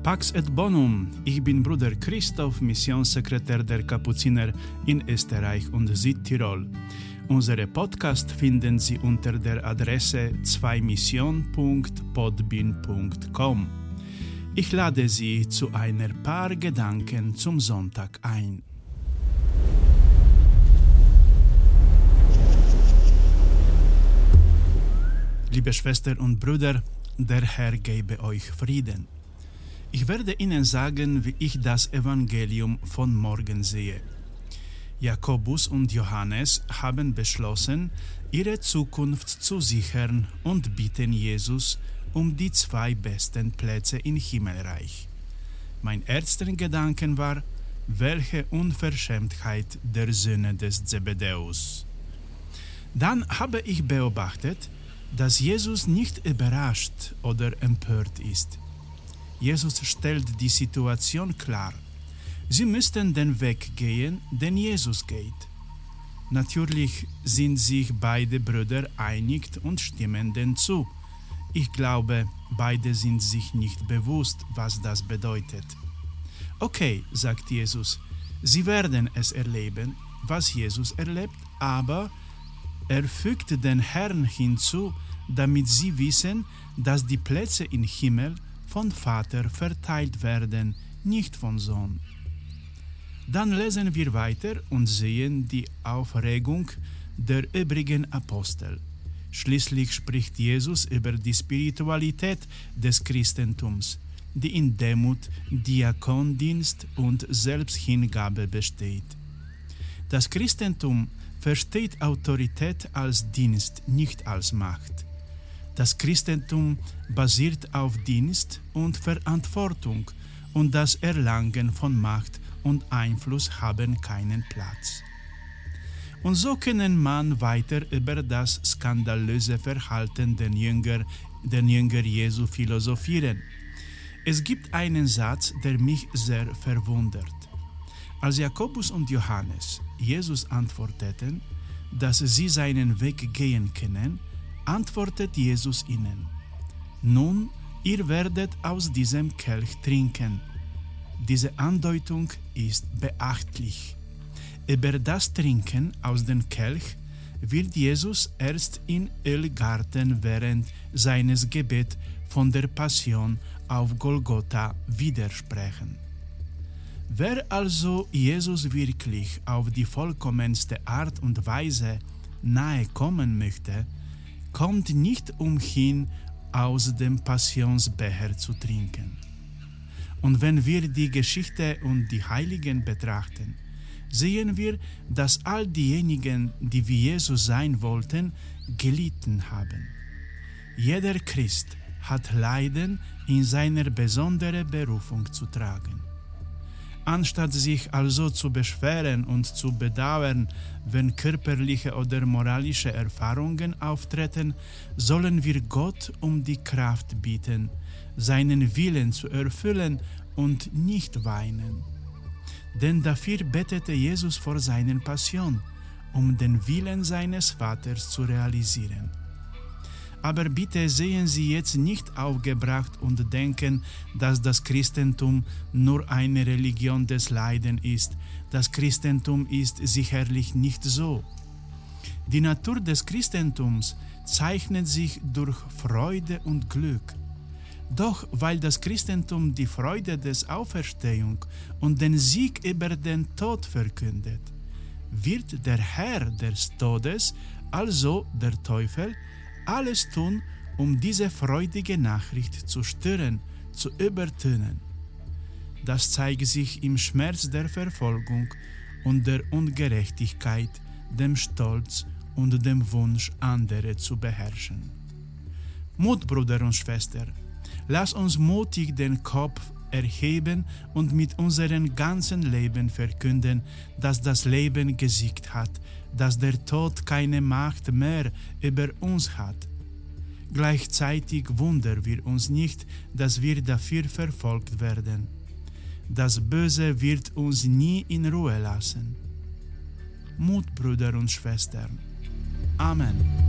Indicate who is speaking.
Speaker 1: Pax et bonum, ich bin Bruder Christoph, Missionssekretär der Kapuziner in Österreich und Südtirol. Unsere Podcast finden Sie unter der Adresse 2mission.podbean.com. Ich lade Sie zu einer paar Gedanken zum Sonntag ein. Liebe Schwestern und Brüder, der Herr gebe euch Frieden. Ich werde Ihnen sagen, wie ich das Evangelium von morgen sehe. Jakobus und Johannes haben beschlossen, ihre Zukunft zu sichern und bitten Jesus um die 2 besten Plätze im Himmelreich. Mein erster Gedanke war, welche Unverschämtheit der Söhne des Zebedäus. Dann habe ich beobachtet, dass Jesus nicht überrascht oder empört ist. Jesus stellt die Situation klar. Sie müssten den Weg gehen, den Jesus geht. Natürlich sind sich beide Brüder einig und stimmen dem zu. Ich glaube, beide sind sich nicht bewusst, was das bedeutet. Okay, sagt Jesus, sie werden es erleben, was Jesus erlebt, aber er fügt den Herrn hinzu, damit sie wissen, dass die Plätze im Himmel von Vater verteilt werden, nicht von Sohn. Dann lesen wir weiter und sehen die Aufregung der übrigen Apostel. Schließlich spricht Jesus über die Spiritualität des Christentums, die in Demut, Diakondienst und Selbsthingabe besteht. Das Christentum versteht Autorität als Dienst, nicht als Macht. Das Christentum basiert auf Dienst und Verantwortung und das Erlangen von Macht und Einfluss haben keinen Platz. Und so kann man weiter über das skandalöse Verhalten der Jünger Jesu philosophieren. Es gibt einen Satz, der mich sehr verwundert. Als Jakobus und Johannes Jesus antworteten, dass sie seinen Weg gehen können, antwortet Jesus ihnen: Nun, ihr werdet aus diesem Kelch trinken. Diese Andeutung ist beachtlich. Über das Trinken aus dem Kelch wird Jesus erst im Ölgarten während seines Gebets von der Passion auf Golgotha widersprechen. Wer also Jesus wirklich auf die vollkommenste Art und Weise nahe kommen möchte, kommt nicht umhin, aus dem Passionsbecher zu trinken. Und wenn wir die Geschichte und die Heiligen betrachten, sehen wir, dass all diejenigen, die wie Jesus sein wollten, gelitten haben. Jeder Christ hat Leiden in seiner besonderen Berufung zu tragen. Anstatt sich also zu beschweren und zu bedauern, wenn körperliche oder moralische Erfahrungen auftreten, sollen wir Gott um die Kraft bitten, seinen Willen zu erfüllen und nicht weinen. Denn dafür betete Jesus vor seiner Passion, um den Willen seines Vaters zu realisieren. Aber bitte sehen Sie jetzt nicht aufgebracht und denken, dass das Christentum nur eine Religion des Leidens ist. Das Christentum ist sicherlich nicht so. Die Natur des Christentums zeichnet sich durch Freude und Glück. Doch weil das Christentum die Freude des Auferstehung und den Sieg über den Tod verkündet, wird der Herr des Todes, also der Teufel, alles tun, um diese freudige Nachricht zu stören, zu übertönen. Das zeigt sich im Schmerz der Verfolgung und der Ungerechtigkeit, dem Stolz und dem Wunsch, andere zu beherrschen. Mut, Bruder und Schwester, lass uns mutig den Kopf erheben und mit unserem ganzen Leben verkünden, dass das Leben gesiegt hat, dass der Tod keine Macht mehr über uns hat. Gleichzeitig wundern wir uns nicht, dass wir dafür verfolgt werden. Das Böse wird uns nie in Ruhe lassen. Mut, Brüder und Schwestern. Amen.